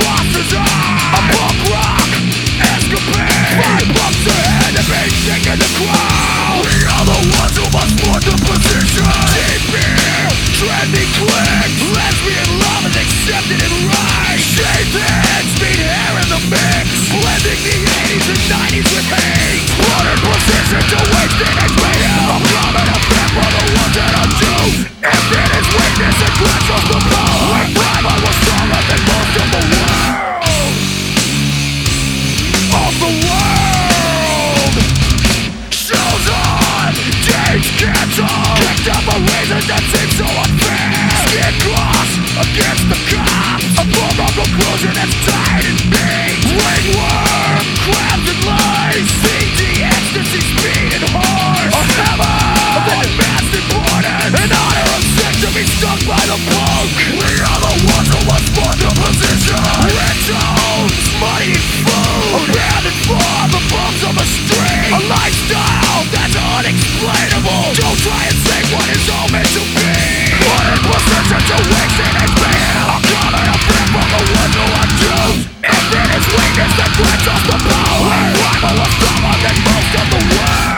crosses on a punk rock escapade. Five bucks ahead of me, shaking the crowd. We are the ones who must want the position. Deep beer, trendy clicks, lesbian love is accepted and right. Shaved heads, meet hair in the mix, blending the 80s and 90s with hate. Put in position to waste in experience. I'm coming up back for the ones that are due. If it is weakness and clutch off the blow, when primal was stronger than most of the world. Of the world. Shows on, dates canceled. Kicked up a reason that seems so unfair. Skin cross against the cops. A full conclusion that's tired and beat. Ringworm, crabs and lies. CD, ecstasy, speed and horse. A hammer, then masked importance. An honor of sick to be stuck by the punk. We are the ones who must want the position. Rich homes, money and food. Abandoned for the bumps of a street. A lifestyle that's unexplainable. Don't try and say what is all meant to be. Put in position to waste and expand. I'm coming up here from the ones who are doomed. If it is weakness that grants us the power. Primal was stronger than most of the world.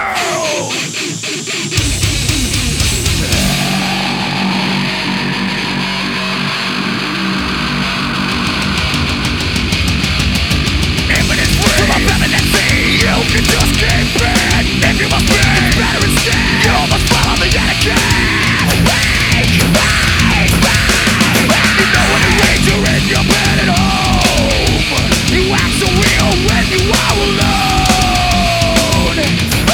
You can just keep it. If you must be, it's better instead. You must follow the etiquette. You know when it rains, you're in your bed at home. You act so real when you are alone. You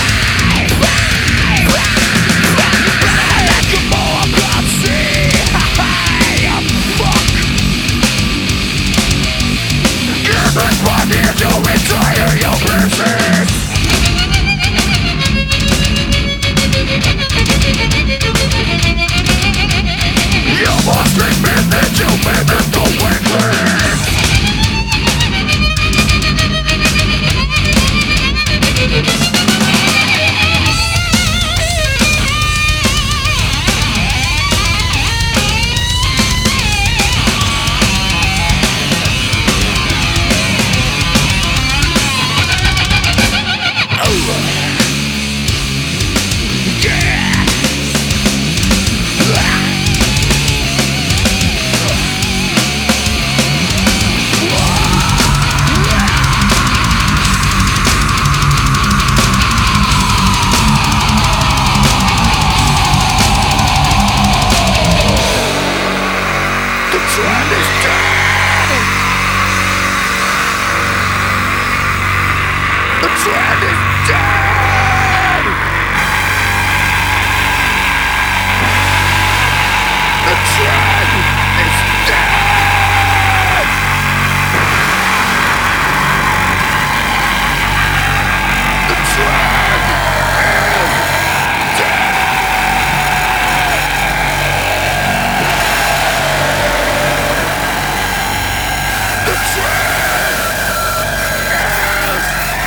better let the more come see. Fuck. Give us money to retire your business. You must admit that you made the